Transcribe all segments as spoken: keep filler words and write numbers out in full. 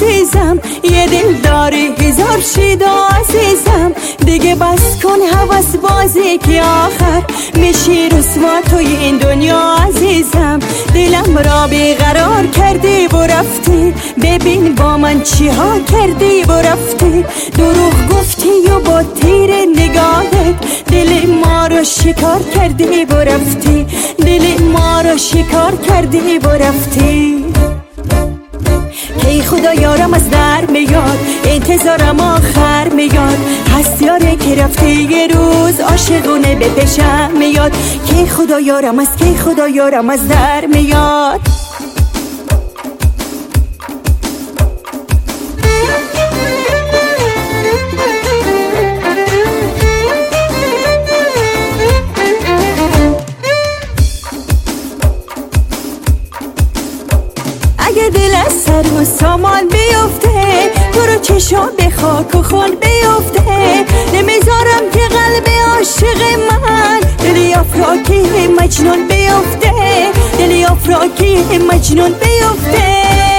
عزیزم، یه دل داری هزار شیدا عزیزم. دیگه بس کن هوس بازی که آخر میشی رسوا توی این دنیا عزیزم. دلم را بیقرار کردی و رفتی، ببین با من چی ها کردی و رفتی. دروغ گفتی و با تیر نگاهت دل ما رو شکار کردی و رفتی، دل ما رو شکار کردی و رفتی. کی خدا یارم از در میاد، انتظارم آخر میاد. هست یاره که رفته یه روز عاشقونه به پیشم میاد. کی خدا یارم از کی خدا یارم از در میاد. اگه دل از سر و سامان بیفته، تو رو چشم به خاک و خون بیفته. نمیذارم که قلب عاشق من دلی افراکی مجنون بیفته، دلی افراکی مجنون بیفته.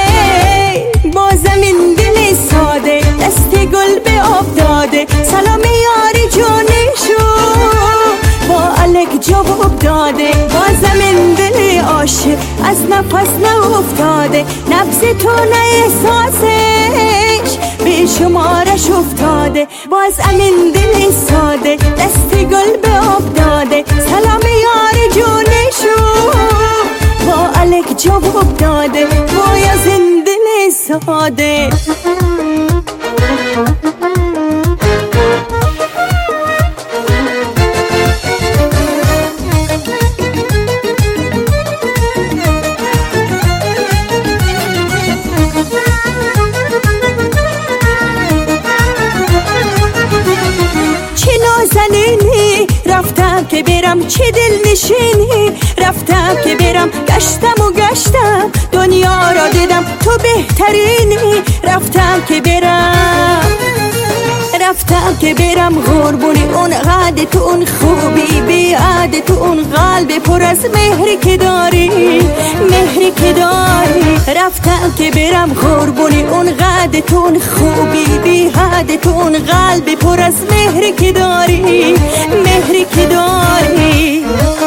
بازم این دل ساده دست گل به آب داده، سلام یاری جونشو با الک جواب داده. بازم این دل عاشق از نفس نافتاده، نبض تو نه احساسش به شمارش افتاده. باز امین دل ساده دست گل به آب داده، سلام یار جونشو با الک جواب داده. وای از این دل ساده. رفتم که برم چه دل نشینی، رفتم که برم گشتم و گشتم دنیا را دیدم تو بهترینی. رفتم که برم رفتم که برم قربونی اون قد تو اون خوبی بیاد تو اون قلب پر از مهری که داری، مهری که داری. رفتم که برم قربونی اون قد تو اون خوبی بیاد تو اون قلب پر از مهری که داری، مهری که داری.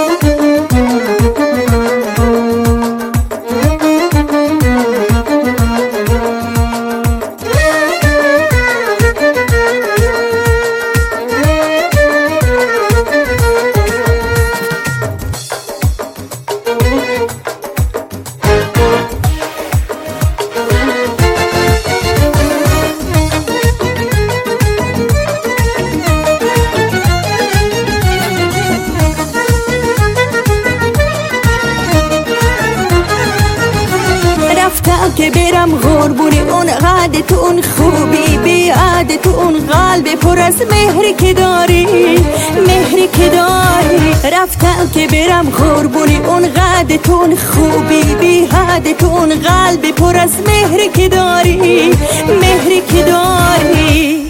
رفتم که برم قربونی اون قد تو اون خوبی بیاد تو اون قلب پر از مهری که داری، مهری که داری. رفتم که برم قربونی اون قد تو اون خوبی بیاد تو اون قلب پر از مهری که داری، مهری که داری.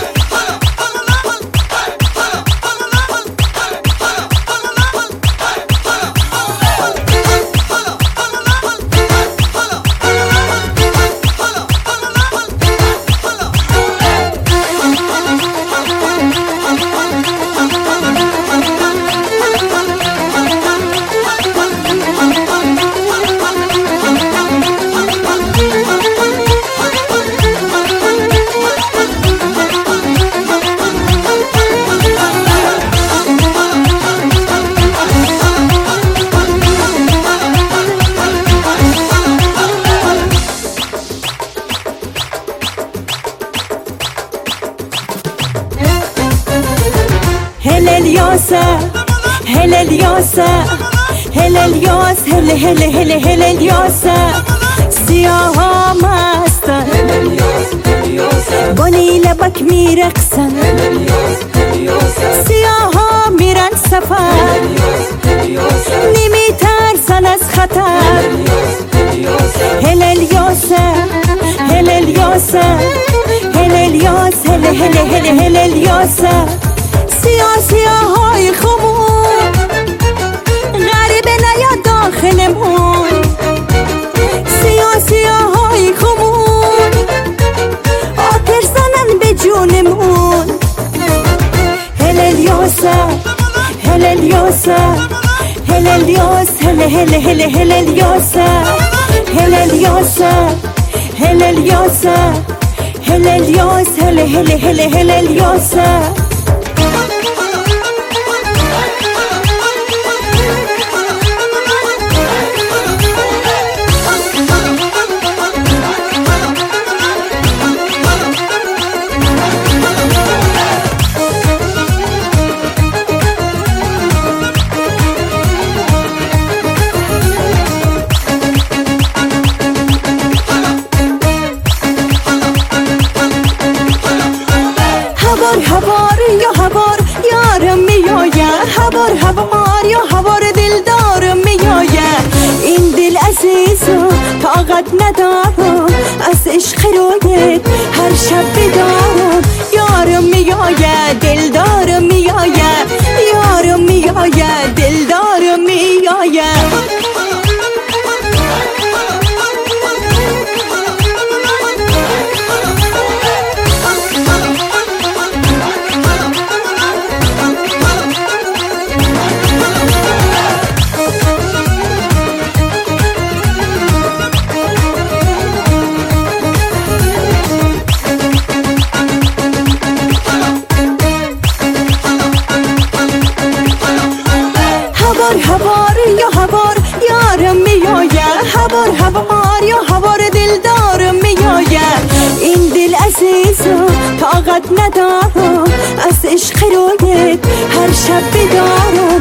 هل الیاسه هل الیاسه هل الیاس هل هل هل هل الیاسه. سیاها مستن بانی لبک میرقصن، سیاها میرن سفر نمیترسن از خطر. هل الیاسه هل الیاسه هل الیاس هل هل هل هل الیاسه. سیاه سیاه های خمون غریبه نیاد داخلمون، سیاه سیاه های خمون هل هل هل هل الياسر هل الياسر هل الياسر هل الياس هل هل هل هل الياسر هوار یا هوار یارم میآیه هوار هوار یا هوار دلدارم میآیه این دل عزیزم طاقت ندارم از عشق رویت هر شب بدارم یارم میآیه دلدارم میآیه یارم میآیه دلدارم میآیه هوار یا هوار یارم میآیه هوار هوار یا هوار دلدارم میآیه این دل عزیزم طاقت ندارم از عشق رویت هر شب بدارم